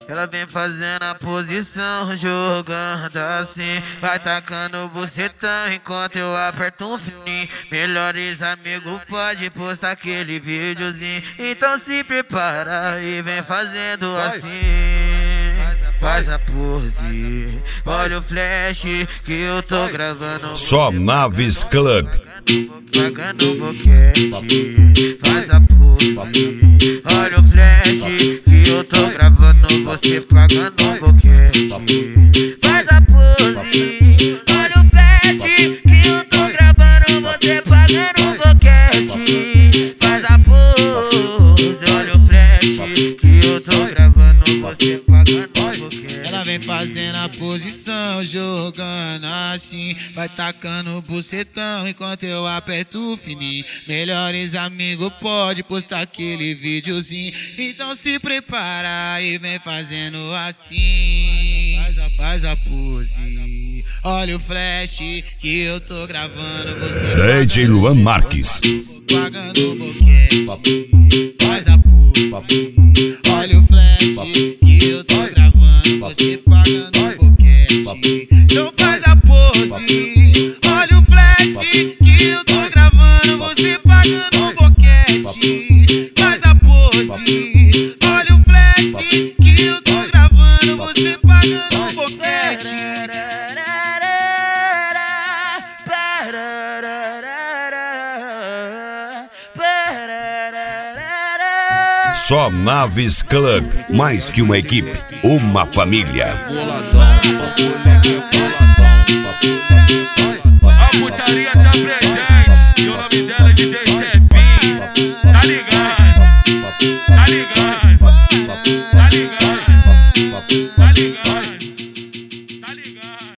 Ela vem fazendo a posição, jogando assim. Vai tacando bucetão enquanto eu aperto um fininho. Melhores amigos pode postar aquele videozinho. Então se prepara e vem fazendo assim. Faz a pose, olha o flash que eu tô gravando. Só Naves Club. Pagando boquete, faz a pose, olha o flash que eu tô gravando. Você pagando boquete, faz a pose, olha o flash que eu tô gravando. Você pagando boquete, faz a pose, olha o flash que eu tô gravando. Você pagando boquete. Ela vem fazendo a posição, jogando assim. Vai tacando bucetão enquanto eu aperto o fininho. Melhores amigos pode postar aquele videozinho. Então se prepara e vem fazendo assim. Faz a pose, olha o flash que eu tô gravando. Você DJ Luan Marques. pagando boquete. Faz a pose, olha o flash que eu tô gravando. Você pagando boquete. Então faz a pose, olha o flash que eu tô gravando. Você pagando boquete. Faz a pose, olha o flash que eu tô gravando. Você pagando boquete. Só Naves Club. Mais que uma equipe, uma família. Boladão, bagulho aqui é boladão.